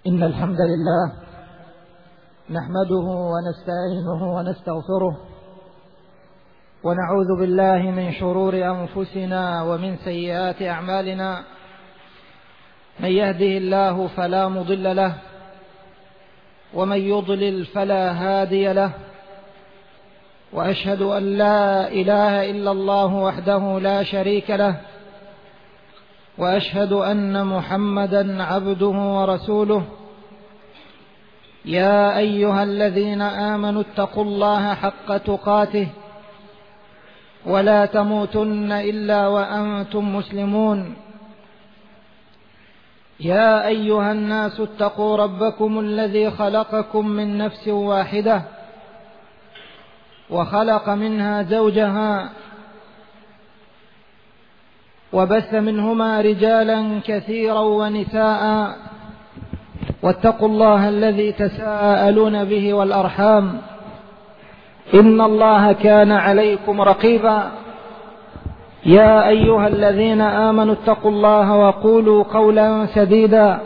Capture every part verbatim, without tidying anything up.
إن الحمد لله نحمده ونستعينه ونستغفره ونعوذ بالله من شرور أنفسنا ومن سيئات أعمالنا. من يهده الله فلا مضل له ومن يضلل فلا هادي له، وأشهد أن لا إله إلا الله وحده لا شريك له، وأشهد أن محمدا عبده ورسوله. يا أيها الذين آمنوا اتقوا الله حق تقاته ولا تموتن إلا وأنتم مسلمون. يا أيها الناس اتقوا ربكم الذي خلقكم من نفس واحدة وخلق منها زوجها وبث منهما رجالا كثيرا ونساء، واتقوا الله الذي تساءلون به والأرحام إن الله كان عليكم رقيبا. يا أيها الذين آمنوا اتقوا الله وقولوا قولا سديدا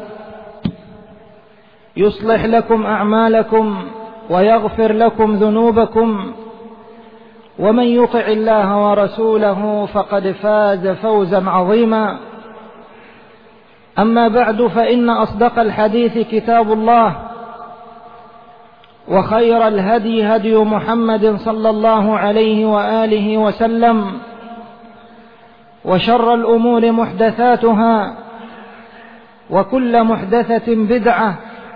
يصلح لكم أعمالكم ويغفر لكم ذنوبكم، ومن يطع الله ورسوله فقد فاز فوزا عظيما. أما بعد، فإن أصدق الحديث كتاب الله، وخير الهدي هدي محمد صلى الله عليه وآله وسلم، وشر الأمور محدثاتها، وكل محدثة بدعة،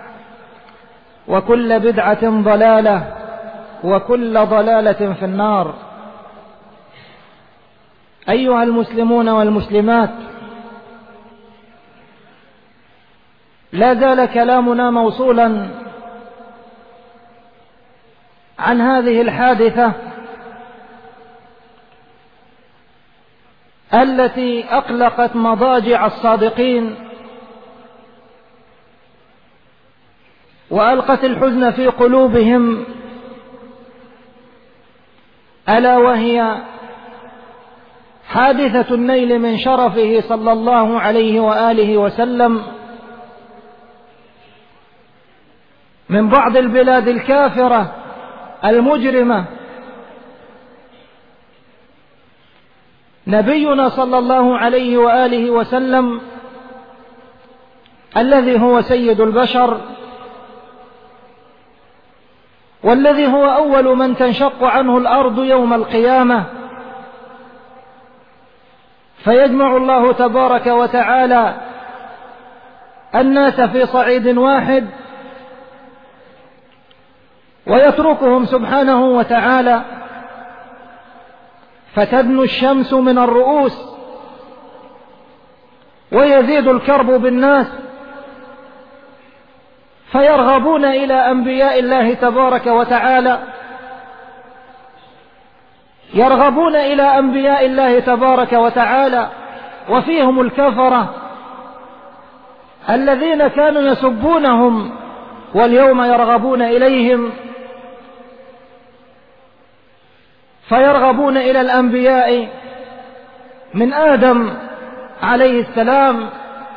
وكل بدعة ضلالة، وكل ضلالة في النار. أيها المسلمون والمسلمات، لا زال كلامنا موصولا عن هذه الحادثة التي أقلقت مضاجع الصادقين وألقت الحزن في قلوبهم، ألا وهي حادثة النيل من شرفه صلى الله عليه وآله وسلم من بعض البلاد الكافرة المجرمة. نبينا صلى الله عليه وآله وسلم الذي هو سيد البشر، والذي هو أول من تنشق عنه الأرض يوم القيامة، فيجمع الله تبارك وتعالى الناس في صعيد واحد ويتركهم سبحانه وتعالى، فتدنو الشمس من الرؤوس ويزيد الكرب بالناس، فيرغبون إلى أنبياء الله تبارك وتعالى، يرغبون إلى أنبياء الله تبارك وتعالى، وفيهم الكفرة الذين كانوا يسبونهم واليوم يرغبون إليهم، فيرغبون إلى الأنبياء من آدم عليه السلام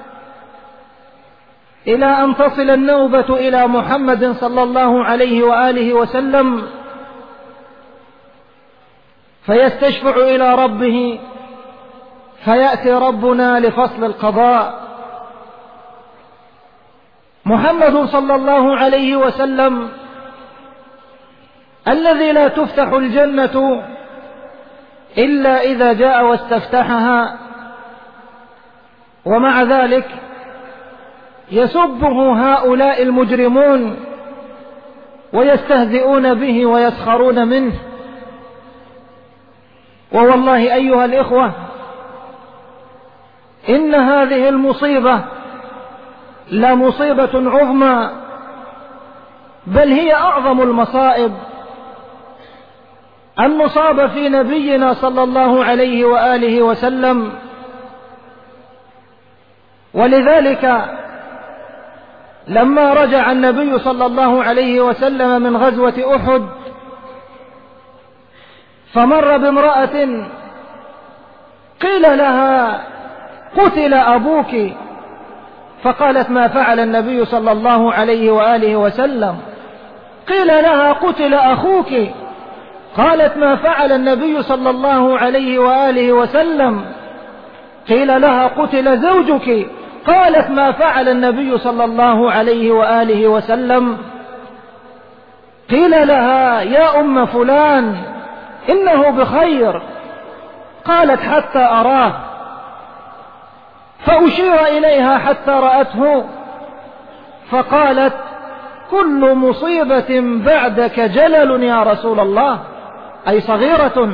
إلى أن تصل النوبة إلى محمد صلى الله عليه وآله وسلم، فيستشفع إلى ربه، فيأتي ربنا لفصل القضاء. محمد صلى الله عليه وسلم الذي لا تفتح الجنة إلا إذا جاء واستفتحها، ومع ذلك يسبه هؤلاء المجرمون ويستهزئون به ويسخرون منه. ووالله أيها الإخوة، إن هذه المصيبة لمصيبة عظمى، بل هي أعظم المصائب أن نصاب في نبينا صلى الله عليه وآله وسلم. ولذلك لما رجع النبي صلى الله عليه وسلم من غزوة أحد، فمر بامرأة قيل لها قتل أبوك، فقالت: ما فعل النبي صلى الله عليه وآله وسلم؟ قيل لها: قتل أخوك. قالت: ما فعل النبي صلى الله عليه وآله وسلم؟ قيل لها: قتل زوجك. قالت: ما فعل النبي صلى الله عليه وآله وسلم؟ قيل لها: يا أم فلان إنه بخير. قالت: حتى أراه. فأشير إليها حتى رأته، فقالت: كل مصيبة بعدك جلل يا رسول الله، أي صغيرة.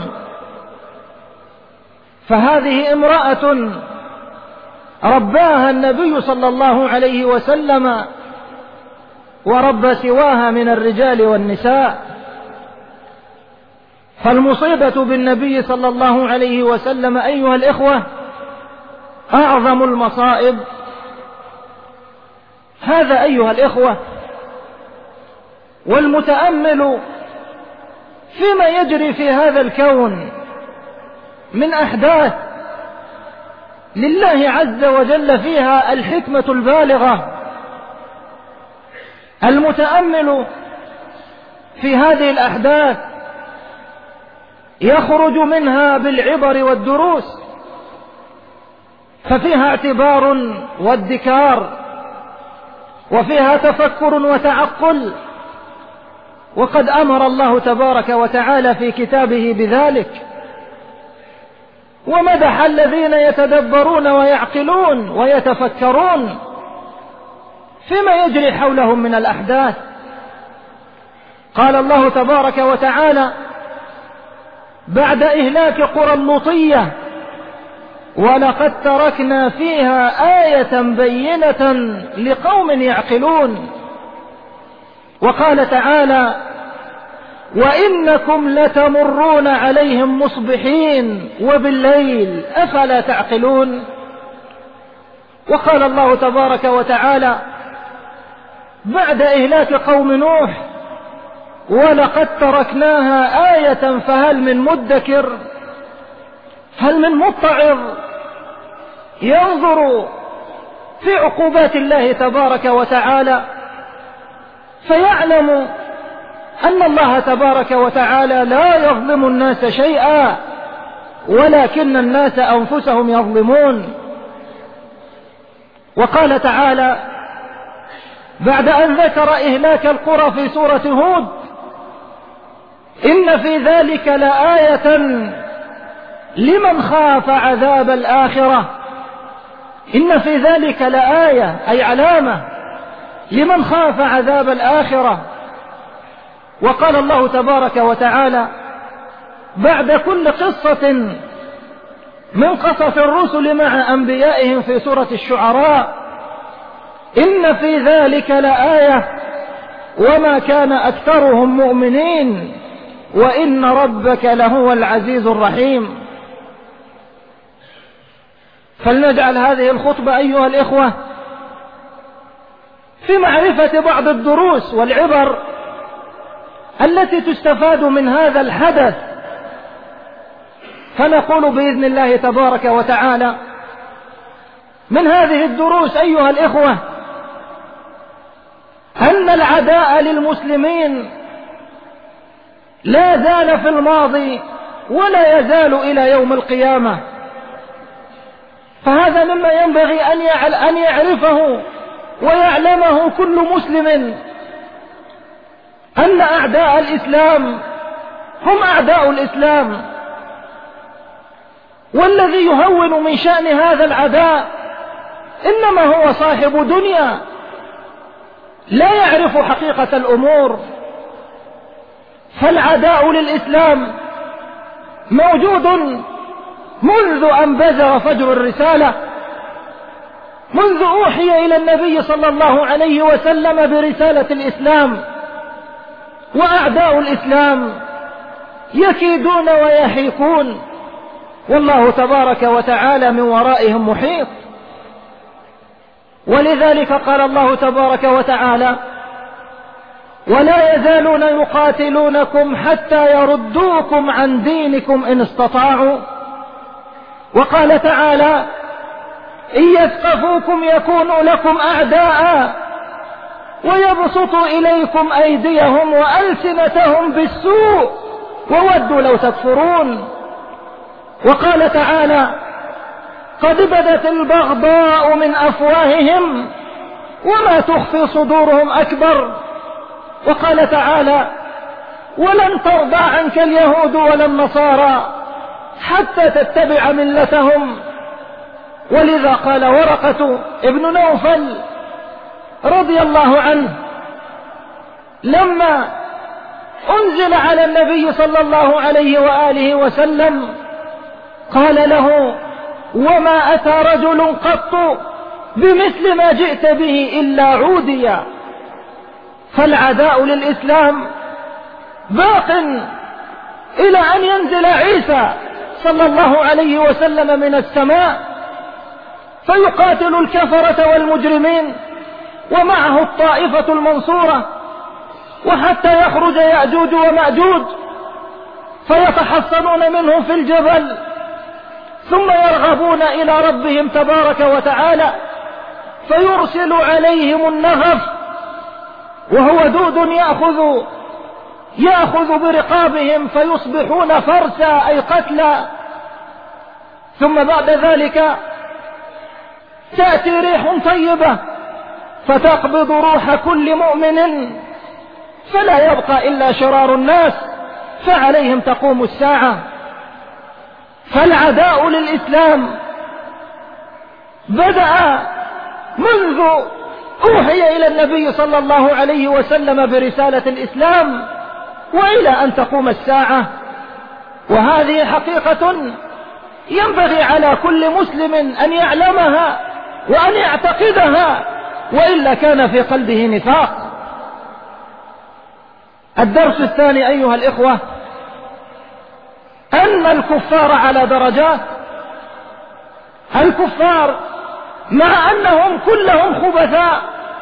فهذه امرأة رباها النبي صلى الله عليه وسلم ورب سواها من الرجال والنساء. فالمصيبة بالنبي صلى الله عليه وسلم أيها الإخوة أعظم المصائب. هذا أيها الإخوة، والمتأمل فيما يجري في هذا الكون من أحداث لله عز وجل فيها الحكمة البالغة، المتأمل في هذه الأحداث يخرج منها بالعبر والدروس، ففيها اعتبار وادكار، وفيها تفكر وتعقل، وقد أمر الله تبارك وتعالى في كتابه بذلك، ومدح الذين يتدبرون ويعقلون ويتفكرون فيما يجري حولهم من الأحداث. قال الله تبارك وتعالى بعد إهلاك قرى اللوطية: ولقد تركنا فيها آية بينة لقوم يعقلون. وقال تعالى: وإنكم لتمرون عليهم مصبحين وبالليل أفلا تعقلون. وقال الله تبارك وتعالى بعد إهلاك قوم نوح: ولقد تركناها آية فهل من مدكر، هل من متعظ ينظر في عقوبات الله تبارك وتعالى فيعلم أن الله تبارك وتعالى لا يظلم الناس شيئا، ولكن الناس أنفسهم يظلمون. وقال تعالى بعد أن ذكر إهلاك القرى في سورة هود: إن في ذلك لآية لمن خاف عذاب الآخرة. إن في ذلك لآية أي علامة لمن خاف عذاب الآخرة. وقال الله تبارك وتعالى بعد كل قصة من قصص الرسل مع أنبيائهم في سورة الشعراء: إن في ذلك لآية وما كان أكثرهم مؤمنين وإن ربك لهو العزيز الرحيم. فلنجعل هذه الخطبة أيها الإخوة في معرفة بعض الدروس والعبر التي تستفاد من هذا الحدث. فنقول بإذن الله تبارك وتعالى من هذه الدروس أيها الإخوة أن العداء للمسلمين لا زال في الماضي ولا يزال إلى يوم القيامة. فهذا مما ينبغي أن يعرفه ويعلمه كل مسلم، أن أعداء الإسلام هم أعداء الإسلام، والذي يهون من شأن هذا العداء إنما هو صاحب دنيا لا يعرف حقيقة الأمور. فالعداء للإسلام موجود منذ أن بزغ فجر الرسالة، منذ أوحي إلى النبي صلى الله عليه وسلم برسالة الإسلام. وأعداء الإسلام يكيدون ويحيكون، والله تبارك وتعالى من ورائهم محيط. ولذلك قال الله تبارك وتعالى: ولا يزالون يقاتلونكم حتى يردوكم عن دينكم إن استطاعوا. وقال تعالى: إن يثقفوكم يكونوا لكم أعداء ويبسطوا إليكم أيديهم وألسنتهم بالسوء وودوا لو تكفرون. وقال تعالى: قد بدت البغضاء من أفواههم وما تخفي صدورهم أكبر. وقال تعالى: ولن ترضى عنك اليهود ولا النصارى حتى تتبع ملتهم. ولذا قال ورقة ابن نوفل رضي الله عنه لما أنزل على النبي صلى الله عليه وآله وسلم قال له: وما أتى رجل قط بمثل ما جئت به إلا عوديا. فالعداء للإسلام باق إلى أن ينزل عيسى صلى الله عليه وسلم من السماء فيقاتل الكفرة والمجرمين ومعه الطائفة المنصورة، وحتى يخرج يأجوج ومأجوج فيتحصنون منه في الجبل ثم يرغبون إلى ربهم تبارك وتعالى فيرسل عليهم النغف وهو دود يأخذ يأخذ برقابهم فيصبحون فرسا أي قتلا. ثم بعد ذلك تأتي ريح طيبة فتقبض روح كل مؤمن فلا يبقى إلا شرار الناس فعليهم تقوم الساعة. فالعداء للإسلام بدأ منذ أوحي إلى النبي صلى الله عليه وسلم برسالة الإسلام وإلى أن تقوم الساعة. وهذه حقيقة ينبغي على كل مسلم أن يعلمها وأن يعتقدها، وإلا كان في قلبه نفاق. الدرس الثاني أيها الإخوة أن الكفار على درجات. الكفار مع أنهم كلهم خبثاء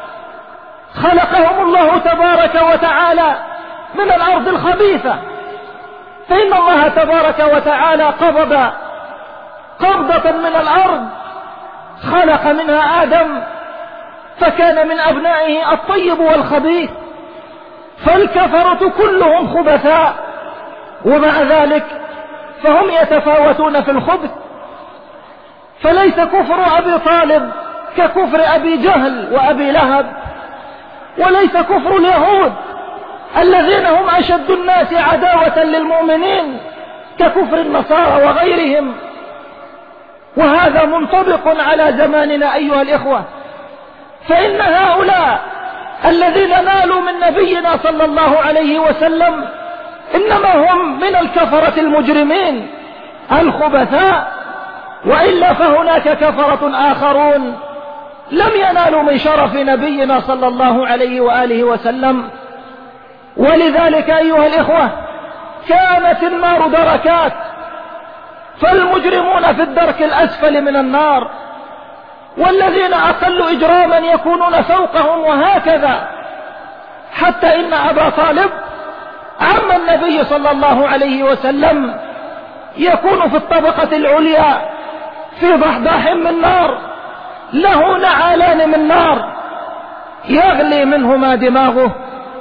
خلقهم الله تبارك وتعالى من الأرض الخبيثة، فإن الله تبارك وتعالى قبض قبضة من الأرض خلق منها آدم فكان من أبنائه الطيب والخبيث. فالكفرة كلهم خبثاء ومع ذلك فهم يتفاوتون في الخبث. فليس كفر أبي طالب ككفر أبي جهل وأبي لهب، وليس كفر اليهود الذين هم أشد الناس عداوة للمؤمنين ككفر النصارى وغيرهم. وهذا منطبق على زماننا أيها الإخوة، فإن هؤلاء الذين نالوا من نبينا صلى الله عليه وسلم إنما هم من الكفرة المجرمين الخبثاء، وإلا فهناك كفرة آخرون لم ينالوا من شرف نبينا صلى الله عليه وآله وسلم. ولذلك أيها الإخوة كانت النار دركات، فالمجرمون في الدرك الأسفل من النار، والذين أقل إجراما يكونون فوقهم، وهكذا حتى إن أبا طالب عم النبي صلى الله عليه وسلم يكون في الطبقة العليا في ضحضاح من نار، له نعالان من نار يغلي منهما دماغه.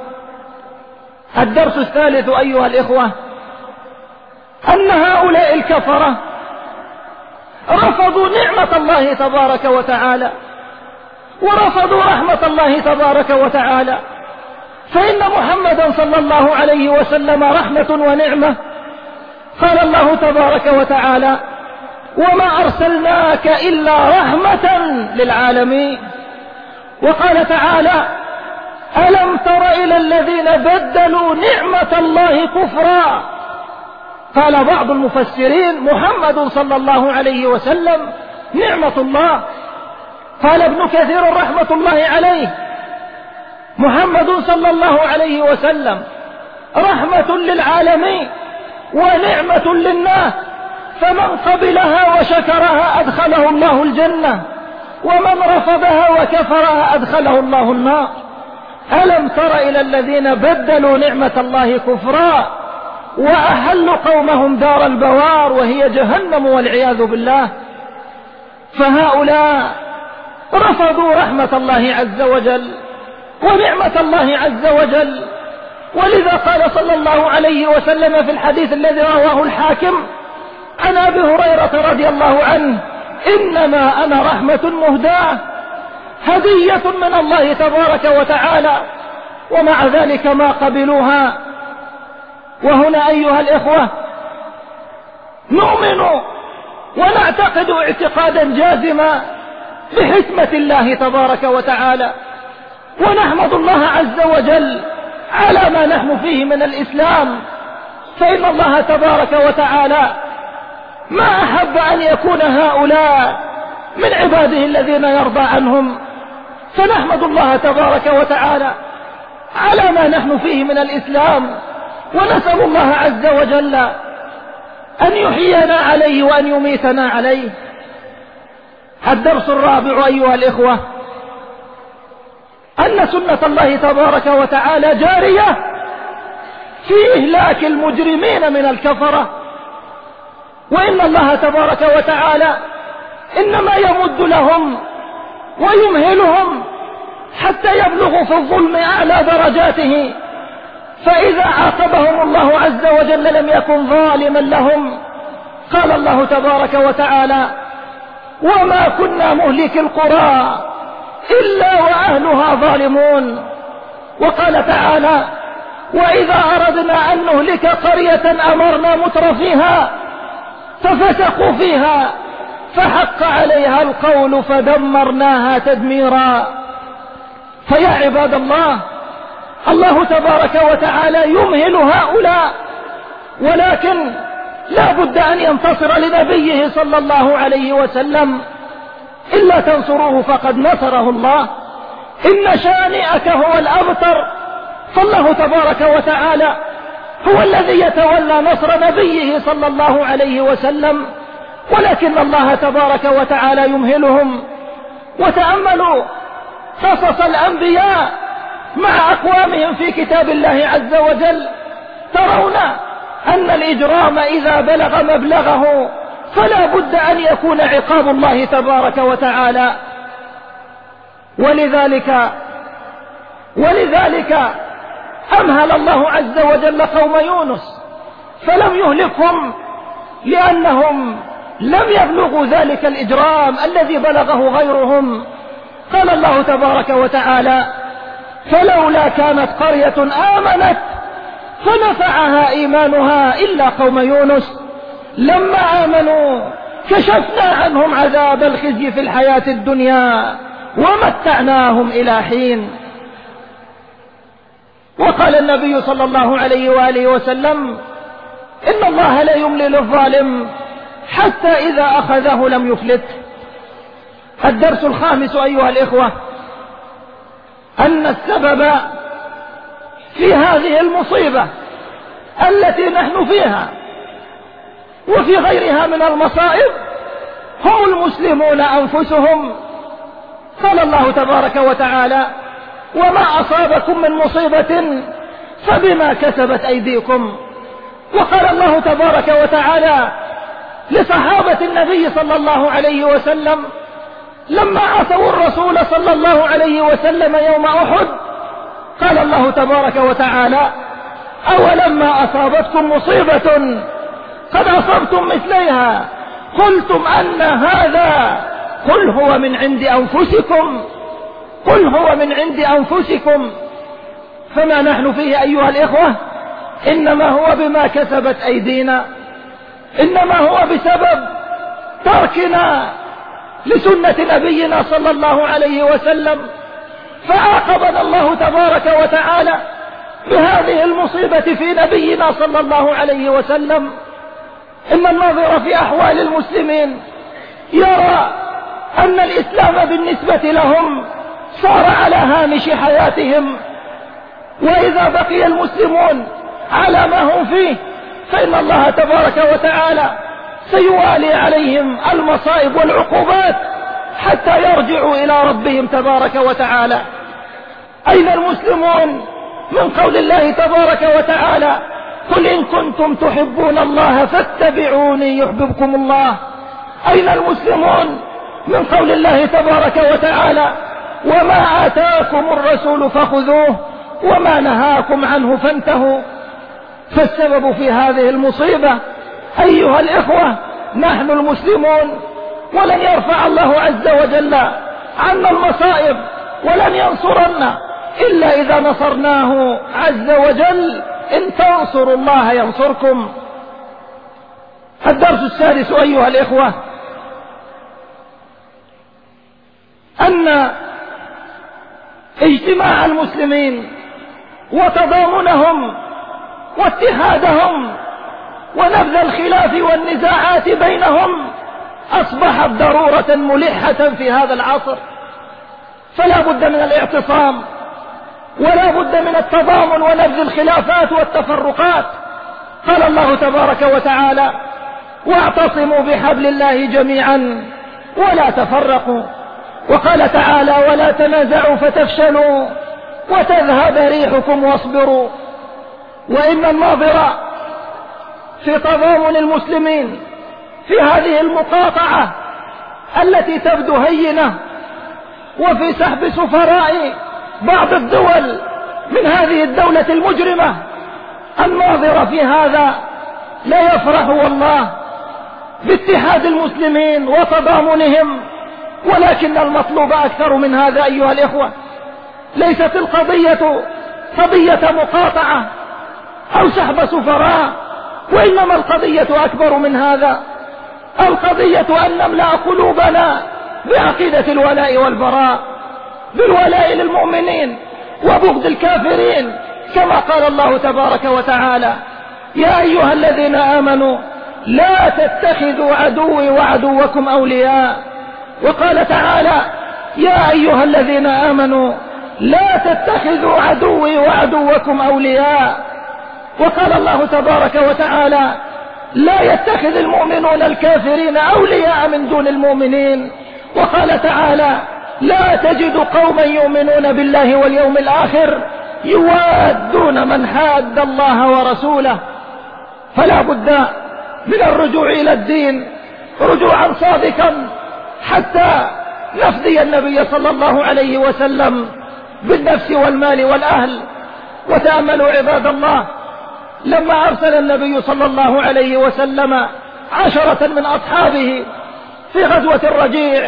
الدرس الثالث أيها الإخوة أن هؤلاء الكفرة رفضوا نعمة الله تبارك وتعالى ورفضوا رحمة الله تبارك وتعالى، فإن محمدا صلى الله عليه وسلم رحمة ونعمة. قال الله تبارك وتعالى: وما أرسلناك إلا رحمة للعالمين. وقال تعالى: ألم تر إلى الذين بدلوا نعمة الله كفرا. قال بعض المفسرين محمد صلى الله عليه وسلم نعمة الله. قال ابن كثير رحمة الله عليه: محمد صلى الله عليه وسلم رحمة للعالمين ونعمة للناس، فمن قبلها وشكرها أدخله الله الجنة، ومن رفضها وكفرها أدخله الله النار. ألم تر إلى الذين بدلوا نعمة الله كفرا وأحلوا قومهم دار البوار وهي جهنم والعياذ بالله. فهؤلاء رفضوا رحمة الله عز وجل ونعمة الله عز وجل. ولذا قال صلى الله عليه وسلم في الحديث الذي رواه الحاكم عن أبي هريرة رضي الله عنه: إنما أنا رحمة مهداة، هدية من الله تبارك وتعالى، ومع ذلك ما قبلوها. وهنا أيها الإخوة نؤمن ونعتقد اعتقادا جازما بحكمة الله تبارك وتعالى، ونحمد الله عز وجل على ما نحن فيه من الإسلام، فإن الله تبارك وتعالى ما أحب أن يكون هؤلاء من عباده الذين يرضى عنهم. فنحمد الله تبارك وتعالى على ما نحن فيه من الإسلام، ونسأل الله عز وجل أن يحيينا عليه وأن يميتنا عليه. الدرس الرابع أيها الإخوة أن سنة الله تبارك وتعالى جارية في إهلاك المجرمين من الكفرة، وإن الله تبارك وتعالى إنما يمد لهم ويمهلهم حتى يبلغوا في الظلم أعلى درجاته، فإذا عاقبهم الله عز وجل لم يكن ظالما لهم. قال الله تبارك وتعالى: وما كنا مهلك القرى إلا وأهلها ظالمون. وقال تعالى: وإذا أردنا أن نهلك قرية أمرنا متر فيها ففسقوا فيها فحق عليها القول فدمرناها تدميرا. فيا عباد الله، الله تبارك وتعالى يمهل هؤلاء، ولكن لا بد أن ينتصر لنبيه صلى الله عليه وسلم. إلا تنصروه فقد نصره الله، إن شانئك هو الأبتر. فالله تبارك وتعالى هو الذي يتولى نصر نبيه صلى الله عليه وسلم، ولكن الله تبارك وتعالى يمهلهم. وتأملوا قصص الأنبياء مع أقوامهم في كتاب الله عز وجل، ترون أن الإجرام إذا بلغ مبلغه فلا بد أن يكون عقاب الله تبارك وتعالى. ولذلك ولذلك أمهل الله عز وجل قوم يونس فلم يهلكهم، لأنهم لم يبلغوا ذلك الإجرام الذي بلغه غيرهم. قال الله تبارك وتعالى: فلولا كانت قرية آمنت فنفعها إيمانها إلا قوم يونس لما آمنوا كشفنا عنهم عذاب الخزي في الحياة الدنيا ومتعناهم إلى حين. وقال النبي صلى الله عليه وآله وسلم: إن الله لا يملي للظالم حتى إذا أخذه لم يفلت. الدرس الخامس أيها الإخوة أن السبب في هذه المصيبة التي نحن فيها وفي غيرها من المصائب هم المسلمون أنفسهم. قال الله تبارك وتعالى: وما أصابكم من مصيبة فبما كسبت أيديكم. وقال الله تبارك وتعالى لصحابة النبي صلى الله عليه وسلم لما عصوا الرسول صلى الله عليه وسلم يوم أحد، قال الله تبارك وتعالى: أولما أصابتكم مصيبة قد أصبتم مثليها قلتم أن هذا قل هو من عند أنفسكم قل هو من عند أنفسكم. فما نحن فيه أيها الإخوة إنما هو بما كسبت أيدينا، إنما هو بسبب تركنا لسنة نبينا صلى الله عليه وسلم. فعاقبنا الله تبارك وتعالى بهذه المصيبة في نبينا صلى الله عليه وسلم. إن الناظر في أحوال المسلمين يرى أن الإسلام بالنسبة لهم صار على هامش حياتهم، وإذا بقي المسلمون على ما هم فيه فإن الله تبارك وتعالى سيوالي عليهم المصائب والعقوبات حتى يرجعوا إلى ربهم تبارك وتعالى. أين المسلمون من قول الله تبارك وتعالى: قل إن كنتم تحبون الله فاتبعوني يحببكم الله؟ أين المسلمون من قول الله تبارك وتعالى: وما آتاكم الرسول فخذوه وما نهاكم عنه فانتهوا. فالسبب في هذه المصيبة أيها الإخوة نحن المسلمون، ولن يرفع الله عز وجل عنا المصائب ولن ينصرنا إلا إذا نصرناه عز وجل. إن تنصروا الله ينصركم. الدرس السادس أيها الإخوة أن اجتماع المسلمين وتضامنهم واتحادهم ونبذ الخلاف والنزاعات بينهم أصبحت ضرورة ملحة في هذا العصر، فلا بد من الاعتصام ولا بد من التضامن ونبذ الخلافات والتفرقات. قال الله تبارك وتعالى: واعتصموا بحبل الله جميعا ولا تفرقوا. وقال تعالى: ولا تنازعوا فتفشلوا وتذهب ريحكم واصبروا. وإن الناظر في تضامن المسلمين في هذه المقاطعة التي تبدو هينة وفي سحب سفراء بعض الدول من هذه الدولة المجرمة، الناظر في هذا لا يفرح والله باتحاد المسلمين وتضامنهم، ولكن المطلوب أكثر من هذا أيها الإخوة. ليست القضية قضية مقاطعة أو سحب سفراء، وإنما القضية أكبر من هذا. القضية أن نملأ قلوبنا بعقيدة الولاء والبراء، بالولاء للمؤمنين وبغض الكافرين، كما قال الله تبارك وتعالى: يا أيها الذين آمنوا لا تتخذوا عدوي وعدوكم أولياء. وقال تعالى: يا أيها الذين آمنوا لا تتخذوا عدوي وعدوكم أولياء. وقال الله تبارك وتعالى: لا يتخذ المؤمنون الكافرين أولياء من دون المؤمنين. وقال تعالى: لا تجد قوما يؤمنون بالله واليوم الآخر يوادون من حاد الله ورسوله. فلا بد من الرجوع إلى الدين رجوعا صادقا حتى نفدي النبي صلى الله عليه وسلم بالنفس والمال والأهل. وتأملوا عباد الله، لما أرسل النبي صلى الله عليه وسلم عشرة من أصحابه في غزوة الرجيع،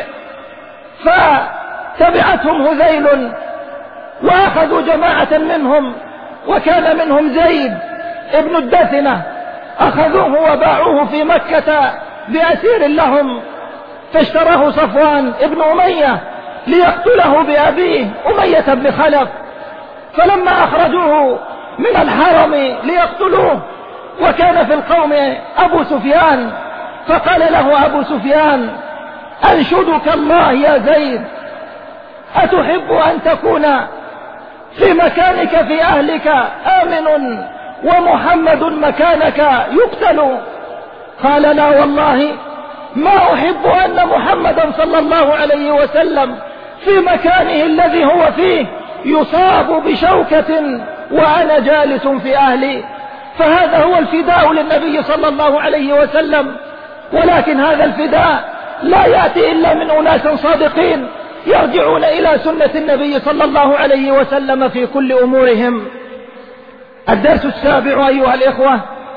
فتبعتهم هذيل وأخذوا جماعة منهم، وكان منهم زيد ابن الدثنة، أخذوه وباعوه في مكة بأسير لهم، فاشتراه صفوان ابن أمية ليقتله بأبيه أمية بن خلف. فلما أخرجوه من الحرم ليقتلوه وكان في القوم أبو سفيان، فقال له أبو سفيان: أنشدك الله يا زيد، أتحب أن تكون في مكانك في أهلك آمن ومحمد مكانك يقتل؟ قال: لا والله ما أحب أن محمدا صلى الله عليه وسلم في مكانه الذي هو فيه يصاب بشوكة وأنا جالس في أهلي. فهذا هو الفداء للنبي صلى الله عليه وسلم، ولكن هذا الفداء لا يأتي إلا من أناس صادقين يرجعون إلى سنة النبي صلى الله عليه وسلم في كل أمورهم. الدرس السابع أيها الإخوة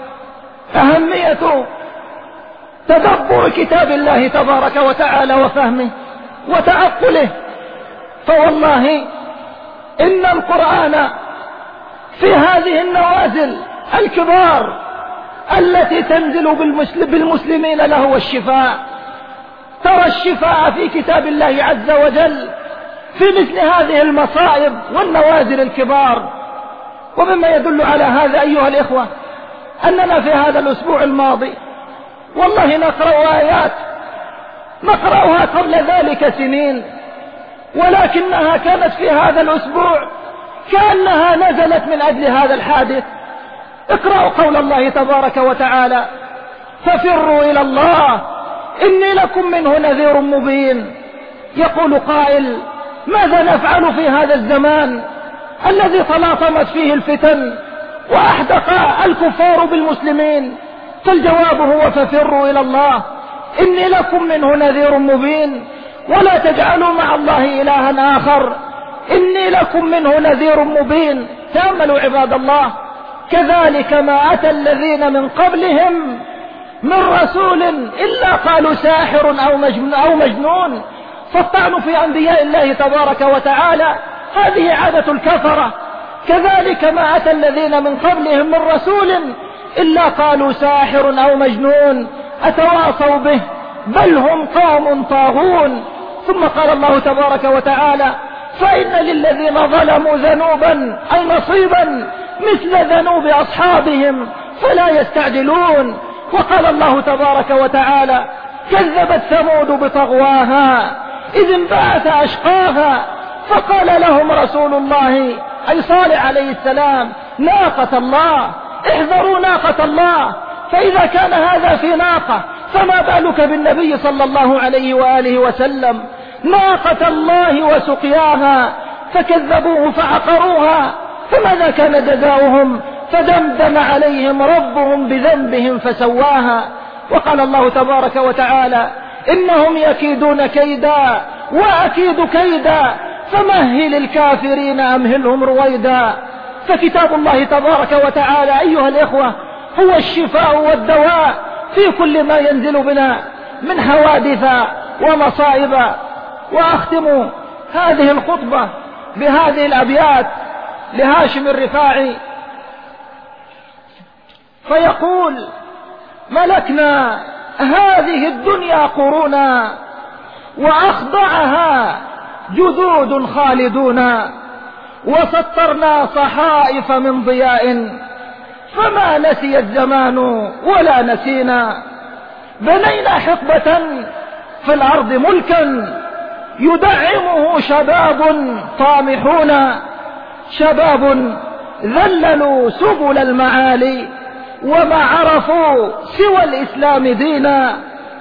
أهمية تدبر كتاب الله تبارك وتعالى وفهمه وتعقله. فوالله إن القرآن في هذه النوازل الكبار التي تنزل بالمسلمين له الشفاء. ترى الشفاء في كتاب الله عز وجل في مثل هذه المصائب والنوازل الكبار. ومما يدل على هذا أيها الإخوة أننا في هذا الأسبوع الماضي والله نقرأ آيات نقرأها قبل ذلك سنين، ولكنها كانت في هذا الأسبوع كأنها نزلت من أجل هذا الحادث. اقرأوا قول الله تبارك وتعالى: ففروا إلى الله إني لكم منه نذير مبين. يقول قائل: ماذا نفعل في هذا الزمان الذي تلاطمت فيه الفتن وأحدق الكفار بالمسلمين؟ فالجواب هو: ففروا إلى الله إني لكم منه نذير مبين. ولا تجعلوا مع الله إلها آخر إني لكم منه نذير مبين. تأملوا عباد الله، كذلك ما أتى الذين من قبلهم من رسول إلا قالوا ساحر أو مجنون. فالطعن في أنبياء الله تبارك وتعالى هذه عادة الكفرة. كذلك ما أتى الذين من قبلهم من رسول إلا قالوا ساحر أو مجنون أتواصوا به بل هم قوم طاغون. ثم قال الله تبارك وتعالى فإن للذين ظلموا ذنوبا أي نصيبا مثل ذنوب أصحابهم فلا يستعجلون. وقال الله تبارك وتعالى كذبت ثمود بطغواها إذ انبعث أشقاها فقال لهم رسول الله أي صالح عليه السلام ناقة الله احذروا ناقة الله. فإذا كان هذا في ناقة فما بالك بالنبي صلى الله عليه وآله وسلم. ناقة الله وسقياها فكذبوه فعقروها فماذا كان جزاؤهم فدمدم عليهم ربهم بذنبهم فسواها. وقال الله تبارك وتعالى إنهم يكيدون كيدا وأكيد كيدا فمهل الكافرين أمهلهم رويدا. فكتاب الله تبارك وتعالى أيها الإخوة هو الشفاء والدواء في كل ما ينزل بنا من حوادث ومصائب. وأختم هذه الخطبة بهذه الأبيات لهاشم الرفاعي فيقول ملكنا هذه الدنيا قرونا وأخضعها جذود خالدون وسطرنا صحائف من ضياء فما نسي الزمان ولا نسينا. بنينا حقبة في الأرض ملكا يدعمه شباب طامحون شباب ذللوا سبل المعالي وما عرفوا سوى الإسلام دينا.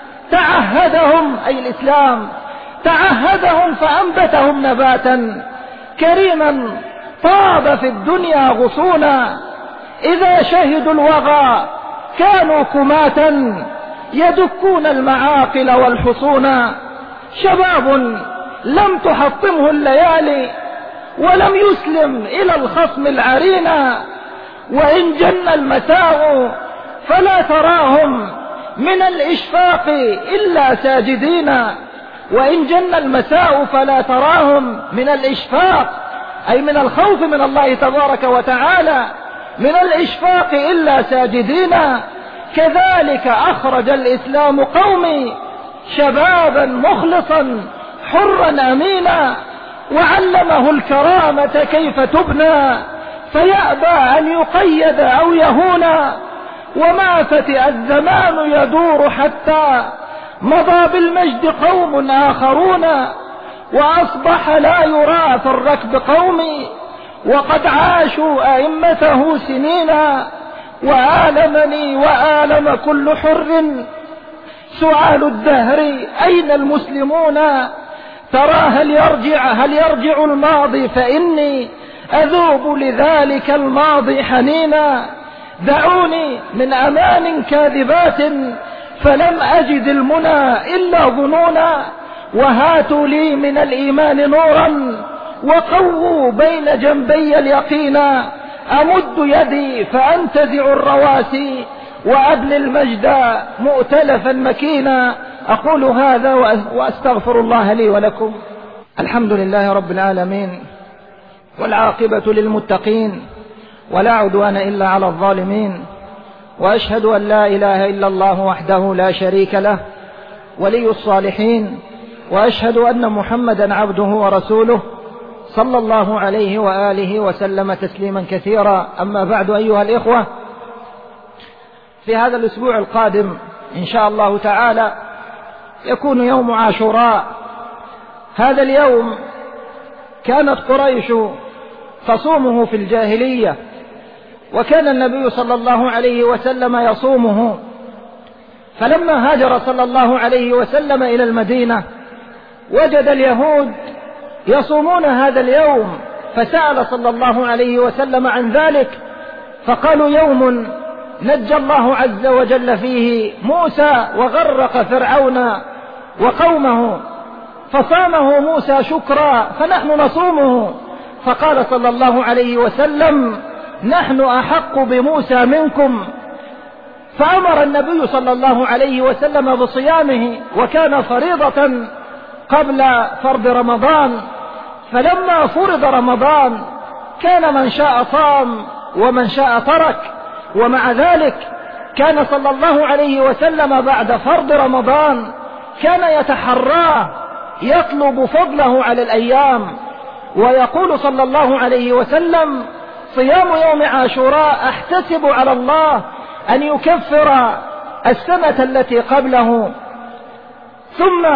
تعهدهم أي الإسلام تعهدهم فأنبتهم نباتا كريما طاب في الدنيا غصونا. إذا شهدوا الوغى كانوا كماتا يدكون المعاقل والحصون. شباب لم تحطمه الليالي ولم يسلم إلى الخصم العرينا. وإن جن المساء فلا تراهم من الإشفاق إلا ساجدين. وإن جن المساء فلا تراهم من الإشفاق أي من الخوف من الله تبارك وتعالى من الإشفاق إلا ساجدين. كذلك أخرج الإسلام قومي شبابا مخلصا حرا أمينا وعلمه الكرامة كيف تبنى فيأبى أن يقيد أو يهونا. وما فتئ الزمان يدور حتى مضى بالمجد قوم آخرون وأصبح لا يرى في الركب قومي وقد عاشوا أئمته سنينا. وآلمني وآلم كل حر سؤال الدهر أين المسلمون. ترى هل يرجع هل يرجع الماضي فإني أذوب لذلك الماضي حنينا. دعوني من أمان كاذبات فلم أجد المنى إلا ظنونا. وهاتوا لي من الإيمان نورا وقووا بين جنبي اليقينا. أمد يدي فأنتزع الرواسي وأبني المجد مؤتلفا مكينا. أقول هذا وأستغفر الله لي ولكم. الحمد لله رب العالمين والعاقبة للمتقين ولا عدوان إلا على الظالمين. وأشهد أن لا إله إلا الله وحده لا شريك له ولي الصالحين. وأشهد أن محمدا عبده ورسوله صلى الله عليه وآله وسلم تسليما كثيرا. أما بعد أيها الإخوة، في هذا الأسبوع القادم إن شاء الله تعالى يكون يوم عاشوراء. هذا اليوم كانت قريش تصومه في الجاهلية وكان النبي صلى الله عليه وسلم يصومه. فلما هاجر صلى الله عليه وسلم إلى المدينة وجد اليهود يصومون هذا اليوم فسأل صلى الله عليه وسلم عن ذلك فقالوا يوم نجى الله عز وجل فيه موسى وغرق فرعون وقومه. فصامه موسى شكرا فنحن نصومه. فقال صلى الله عليه وسلم: نحن أحق بموسى منكم. فأمر النبي صلى الله عليه وسلم بصيامه، وكان فريضة قبل فرض رمضان. فلما فرض رمضان كان من شاء صام ومن شاء ترك، ومع ذلك كان صلى الله عليه وسلم بعد فرض رمضان كان يتحراه يطلب فضله على الأيام، ويقول صلى الله عليه وسلم: صيام يوم عاشوراء أحتسب على الله أن يكفر السنة التي قبله. ثم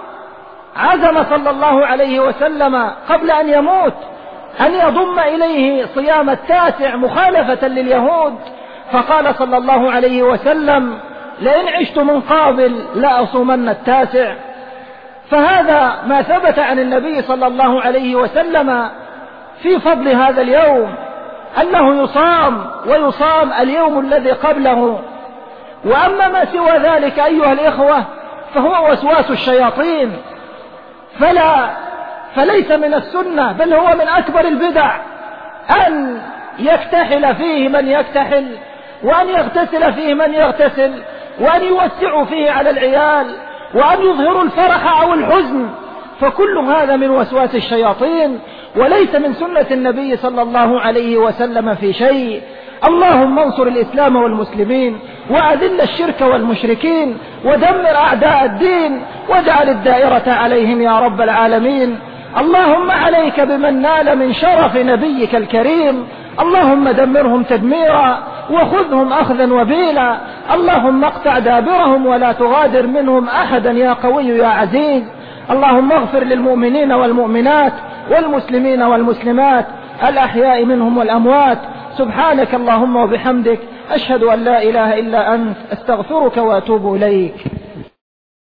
عزم صلى الله عليه وسلم قبل أن يموت أن يضم إليه صيام التاسع مخالفة لليهود، فقال صلى الله عليه وسلم: لئن عشت من قابل لأصومن التاسع. فهذا ما ثبت عن النبي صلى الله عليه وسلم في فضل هذا اليوم، أنه يصام ويصام اليوم الذي قبله. وأما ما سوى ذلك أيها الإخوة فهو وسواس الشياطين، فلا فليس من السنة، بل هو من أكبر البدع أن يكتحل فيه من يكتحل، وأن يغتسل فيه من يغتسل، وأن يوسعوا فيه على العيال، وأن يظهروا الفرح أو الحزن، فكل هذا من وسواس الشياطين وليس من سنة النبي صلى الله عليه وسلم في شيء. اللهم انصر الإسلام والمسلمين، وأذل الشرك والمشركين، ودمر أعداء الدين، واجعل الدائرة عليهم يا رب العالمين. اللهم عليك بمن نال من شرف نبيك الكريم، اللهم دمرهم تدميرا وخذهم أخذا وبيلا، اللهم اقطع دابرهم ولا تغادر منهم أحدا يا قوي يا عزيز. اللهم اغفر للمؤمنين والمؤمنات والمسلمين والمسلمات الأحياء منهم والأموات. سبحانك اللهم وبحمدك، أشهد أن لا إله إلا أنت، أستغفرك وأتوب إليك.